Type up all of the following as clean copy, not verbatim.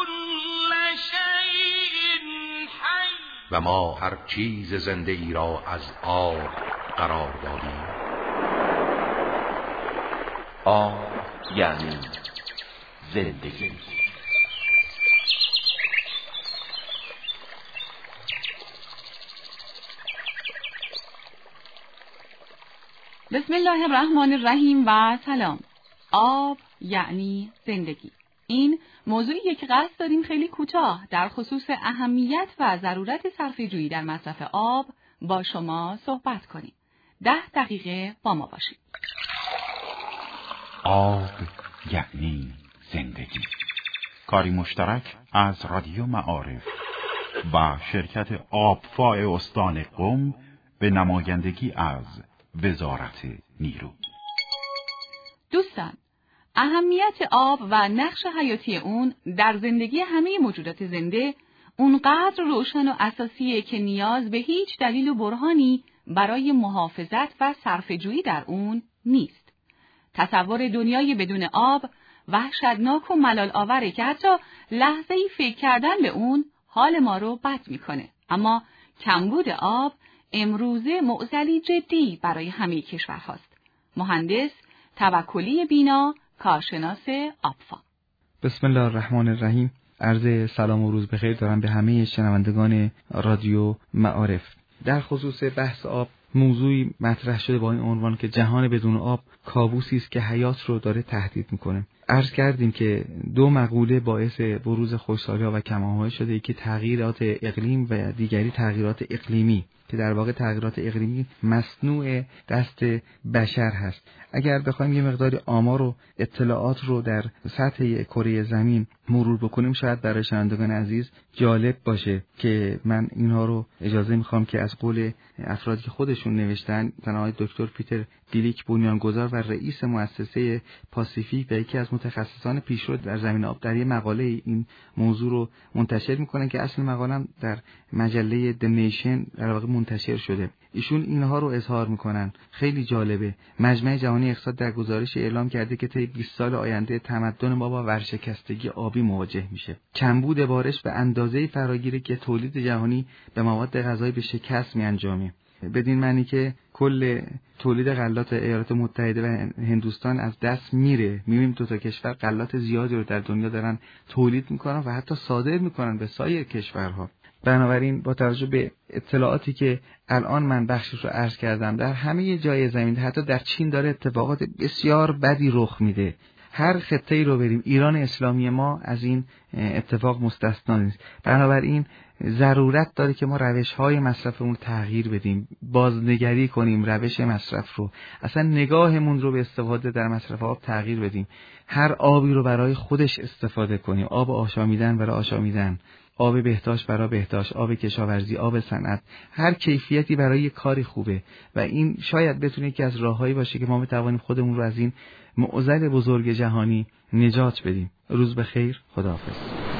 و ما هر چیز زنده ای را از آب قرار دادیم. آب یعنی زندگی. بسم الله الرحمن الرحیم و سلام. آب یعنی زندگی. این موضوعیه که قصد داریم خیلی کوتاه در خصوص اهمیت و ضرورت صرفه‌جویی در مصرف آب با شما صحبت کنیم. 10 دقیقه با ما باشید. آب یعنی زندگی. کاری مشترک از رادیو معارف و شرکت آبفاع استان قم به نمایندگی از وزارت نیرو. دوستان، اهمیت آب و نقش حیاتی اون در زندگی همه موجودات زنده اونقدر روشن و اساسیه که نیاز به هیچ دلیل و برهانی برای محافظت و صرفه‌جویی در اون نیست. تصور دنیای بدون آب وحشتناک و ملال آوره که حتی لحظه‌ای فکر کردن به اون حال ما رو بد میکنه. اما کمبود آب امروزه معضلی جدی برای همه کشورهاست. مهندس توکلی بینا، کارشناس آبفا. بسم الله الرحمن الرحیم. عرض سلام و روز بخیر دارم به همه شنوندگان رادیو معارف. در خصوص بحث آب موضوعی مطرح شده با این عنوان که جهان بدون آب کابوسی است که حیات رو داره تهدید میکنه. عرض کردیم که 2 مقوله باعث بروز خشکسالی‌ها و کم‌آبی شده که تغییرات اقلیم و دیگری تغییرات اقلیمی، که در واقع تغییرات اقلیمی مصنوع دست بشر هست. اگر بخوایم یه مقداری آمار و اطلاعات رو در سطح کره زمین مرور بکنیم شاید برای شنوندگان عزیز جالب باشه که من اینها رو اجازه میخوام که از قول افرادی که خودشون نوشتن، آقای دکتر پیتر دیلیک بنیانگذار و رئیس مؤسسه پاسیفیک و یکی از متخصصان پیشرو در زمینه آب، در یه مقاله این موضوع رو منتشر میکنن که اصل مقاله در مجله The Nation در واقع منتشر شده. ایشون اینها رو اظهار میکنن. خیلی جالبه. مجمع جهانی اقتصاد در گزارش اعلام کرده که طی 20 سال آینده تمدن ما با ورشکستگی آبی مواجه میشه. کمبود بارش به اندازه‌ای فراگیره که تولید جهانی به مواد غذایی به شکست میانجامه. بدین معنی که کل تولید غلات ایالات متحده و هندوستان از دست میره. میبینیم 2 تا کشور غلات زیادی رو در دنیا دارن تولید میکنن و حتی صادر میکنن به سایر کشورها. بنابراین با توجه به اطلاعاتی که الان من بخشش رو عرض کردم، در همه جای زمین، حتی در چین داره اتفاقات بسیار بدی رخ میده. هر خطه‌ای رو بریم، ایران اسلامی ما از این اتفاق مستثنا نیست. بنابراین ضرورت داره که ما روش‌های مصرفمون رو تغییر بدیم، بازنگری کنیم روش مصرف رو، اصلا نگاهمون رو به استفاده در مصرف آب تغییر بدیم. هر آبی رو برای خودش استفاده کنیم. آب آشامیدن برای آشامیدن، آب بهداشت برای بهداشت، آب کشاورزی، آب صنعت، هر کیفیتی برای کاری خوبه و این شاید بتونه یکی از راههایی باشه که ما بتوانیم خودمون رو از این معضل بزرگ جهانی نجات بدیم. روز بخیر، خداحافظ.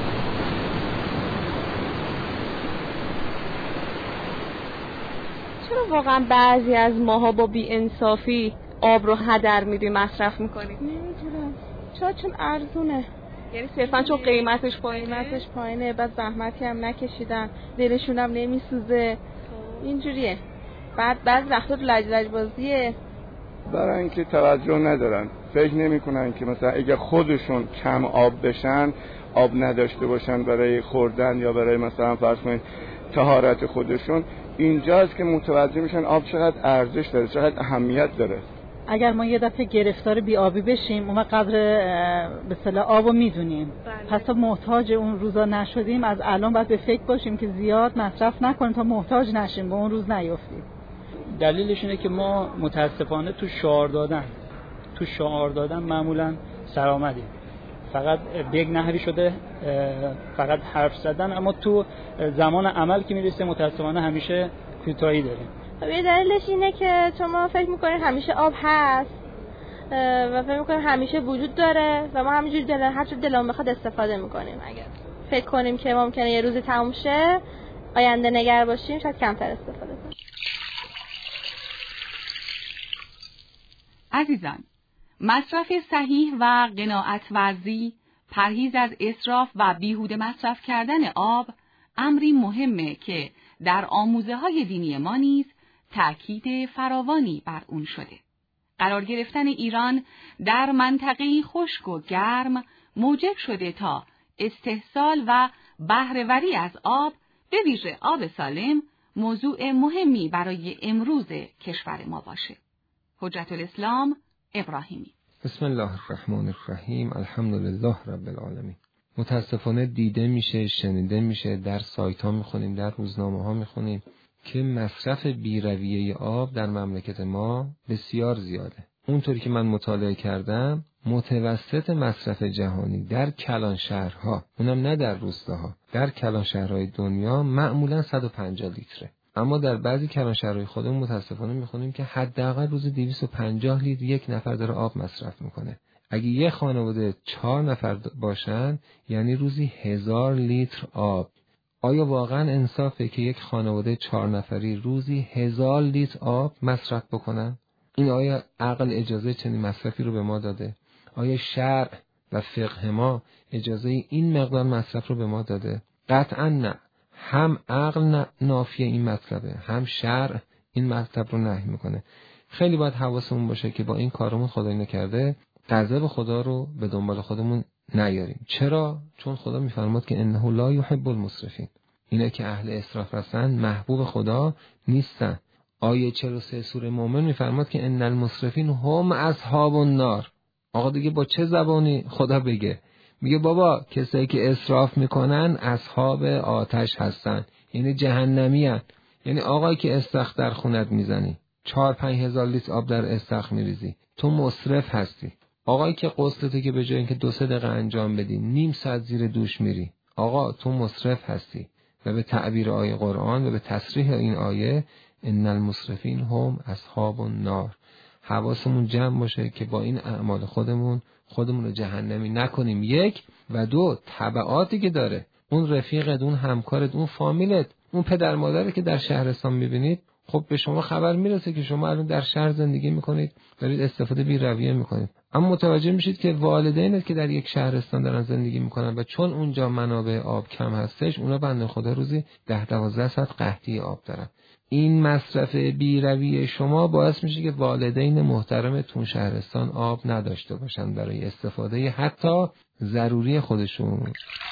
چرا واقعا بعضی از ماها با بی‌انصافی آب رو هدر میدیم، مصرف میکنیم؟ نمیدونم. شاید چون ارزونه، یعنی صرفا چون قیمتش پایینه، بعد زحمتی هم نکشیدن، دلشون هم نمیسوزه، اینجوریه. بعد وقتا لجلج بازیه. برای اینکه توجه ندارن، فکر نمی‌کنن که مثلا اگه خودشون کم آب بشن، آب نداشته باشن برای خوردن یا برای مثلا فرض کنید طهارت خودشون، اینجاست که متوجه میشن آب چقدر ارزش داره، چقدر اهمیت داره. اگر ما یه دفعه گرفتار بی‌آبی بشیم، اون قدر به اصطلاح آبو میدونیم. پس تا محتاج اون روزا نشدیم، از الان باید به فکر باشیم که زیاد مصرف نکنیم تا محتاج نشیم، به اون روز نیفتیم. دلیلش اینه که ما متاسفانه تو شعار دادن معمولا سرآمدیم. فقط بیگ نهری شده، فقط حرف زدن، اما تو زمان عمل که میرسه متاسفانه همیشه کوتاهی داریم. یه دلیلش اینه که شما فکر میکنید همیشه آب هست و فکر میکنید همیشه وجود داره و ما همینجوری هر چه دلمون بخواد استفاده میکنیم. اگر فکر کنیم که ممکنه یه روزی تموم شه، آینده نگر باشیم، شاید کمتر استفاده کنیم. عزیزان، مصرف صحیح و قناعت ورزی پرهیز از اسراف و بیهوده مصرف کردن آب امری مهمه که در آموزه‌های دینی ما نیز تأکید فراوانی بر اون شده. قرار گرفتن ایران در منطقه‌ای خشک و گرم موجب شده تا استحصال و بهره‌وری از آب، به ویژه آب سالم، موضوع مهمی برای امروز کشور ما باشه. حجت الاسلام ابراهیمی. بسم الله الرحمن الرحیم. الحمدلله رب العالمین. متاسفانه دیده میشه، شنیده میشه، در سایت ها میخونیم، در روزنامه ها میخونیم که مصرف بی‌رویه آب در مملکت ما بسیار زیاده. اونطوری که من مطالعه کردم، متوسط مصرف جهانی در کلان شهرها، اونم نه در روستاها، در کلان شهرهای دنیا معمولا 150 لیتره. اما در بعضی کلان شهرهای خودمون متاسفانه میخونیم که حداقل روزی 250 لیتر یک نفر داره آب مصرف میکنه. اگه یه خانواده 4 نفر باشن یعنی روزی 1000 لیتر آب. آیا واقعا انصافه که یک خانواده 4 نفری روزی 1000 لیتر آب مصرف بکنن؟ این آیا عقل اجازه چنین مصرفی رو به ما داده؟ آیا شرع و فقه ما اجازه این مقدار مصرف رو به ما داده؟ قطعا نه. هم عقل نافی این مطلبه، هم شرع این مطلب رو نهی میکنه. خیلی باید حواسمون باشه که با این کارمون خدای نکرده غضب خدا رو به دنبال خودمون نیاریم. چرا؟ چون خدا میفرماد که انه لا یحب المسرفین. اینا که اهل اسراف هستن محبوب خدا نیستن. آیه 43 سوره مومن میفرماد که ان المسرفین هم اصحاب النار. آقا دیگه با چه زبانی خدا بگه؟ میگه بابا کسایی که اسراف میکنن اصحاب آتش هستن، یعنی جهنمی هستن. یعنی آقایی که استخر در خونت میزنی، 4-5 هزار لیتر آب در استخر میریزی، تو مسرف هستی. آقایی که غسلته که به جای اینکه 2-3 دقیقه انجام بدی نیم ساعت زیر دوش میری، آقا تو مسرف هستی. و به تعبیر آیه قرآن و به تصریح این آیه ان المسرفین هم اصحاب النار. حواسمون جمع باشه که با این اعمال خودمون رو جهنمی نکنیم. 1 و 2 تبعاتی که داره. اون رفیقت، اون همکارت، اون فامیلت، اون پدر مادرت که در شهرستان میبینید، خب به شما خبر میرسه که شما الان در شهر زندگی میکنید، دارید استفاده بی‌رویه میکنید، اما متوجه میشید که والدینت که در یک شهرستان دارن زندگی میکنن و چون اونجا منابع آب کم هستش، اونا بنده خدا روزی 10-12 ساعت قحطی آب دارن. این مصرف بی‌رویه شما باعث میشه که والدین محترمتون شهرستان آب نداشته باشن برای استفاده حتی ضروری خودشون.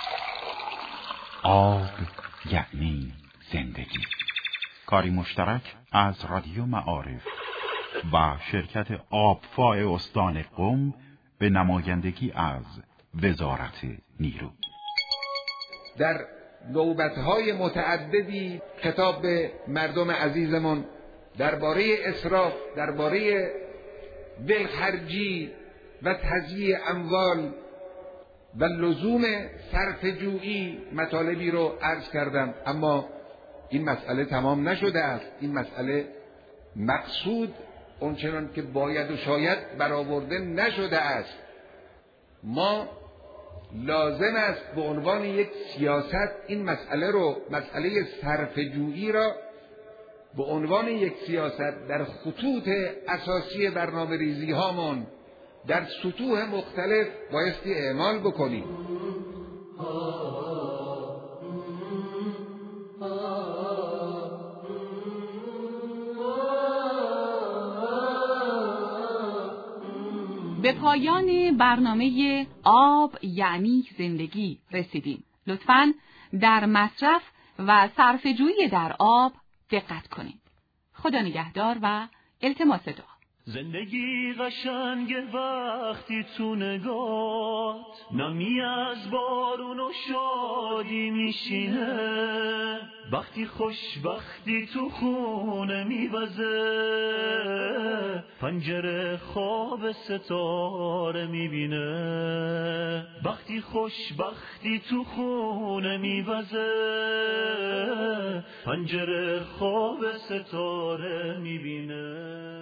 آب یعنی زندگی. کاری مشترک از رادیو معارف و شرکت آبفاء استان قم به نمایندگی از وزارت نیرو. در نوبت‌های متعددی خطاب به مردم عزیزمون درباره اسراف، درباره ولخرجی و تضییع اموال و لزوم صرفه‌جویی مطالبی رو عرض کردم، اما این مسئله تمام نشده است. این مسئله مقصود اونچنان که باید و شاید برآورده نشده است. ما لازم است به عنوان یک سیاست این مسئله رو، مسئله صرفه‌جویی را به عنوان یک سیاست در خطوط اساسی برنامه ریزی هامون در سطوح مختلف بایستی اعمال بکنیم. به پایان برنامه آب یعنی زندگی رسیدیم. لطفاً در مصرف و صرفه‌جویی در آب دقت کنید. خدا نگهدار و التماس دعا. زندگی قشنگه وقتی تو نگات نمی از بارون و شادی میشینه، وقتی خوشبختی تو خونه میوزه، پنجره خواب ستاره میبینه، وقتی خوشبختی تو خونه میوزه، پنجره خواب ستاره میبینه.